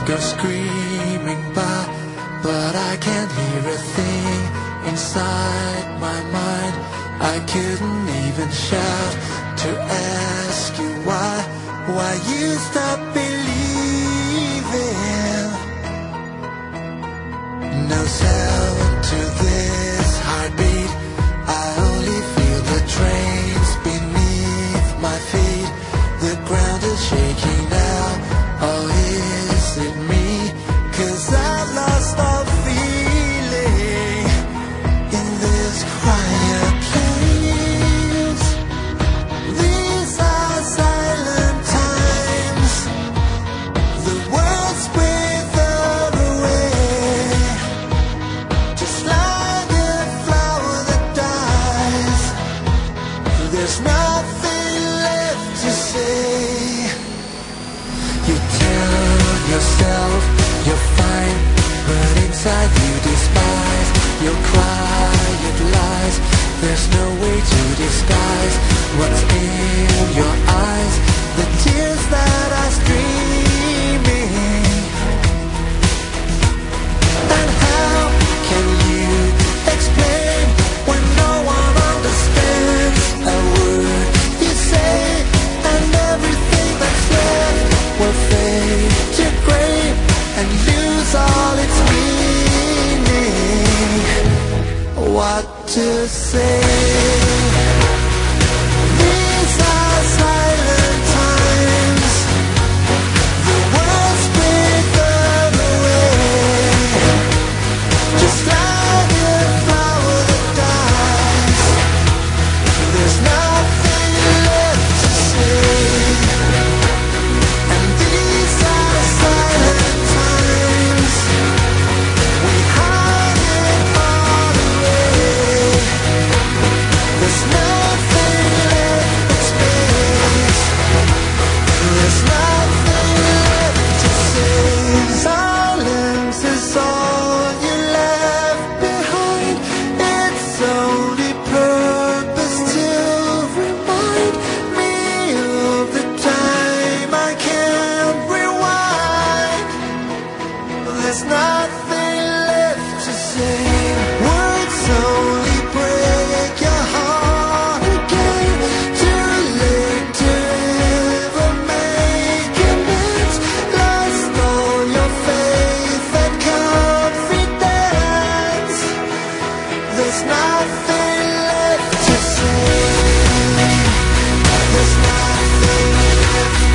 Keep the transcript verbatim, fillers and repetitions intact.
go screaming by, but I can't hear a thing inside my mind. I couldn't even shout to ask you why, why you stopped believing. No sound to this heartbeat, I only feel the trains beneath my feet. The ground is shaking now, or is it me? 'Cause I've lost all feeling in this quiet place. These are silent times, the words wither away, just like a flower that dies. There's nothing left to say. You tell yourself you're fine, but inside you despise your quiet lies. There's no way to disguise what's in your eyes, the tears that are streaming. And how can you explain when no one understands a word you say, and everything that's left will fade to gray and lose all its meaning? What to say? These are silent times, the words wither away, just like a flower that dies. There's nothing left to say. And these are silent times, we hide it all away. There's nothing left but space. There's nothing left to say. Silence is all you left behind. Its only purpose to remind me of the time I can't rewind. There's nothing left to say. Words only break your heart again. Too late to ever make amends. Lost all your faith and confidence. There's nothing left to say. There's nothing left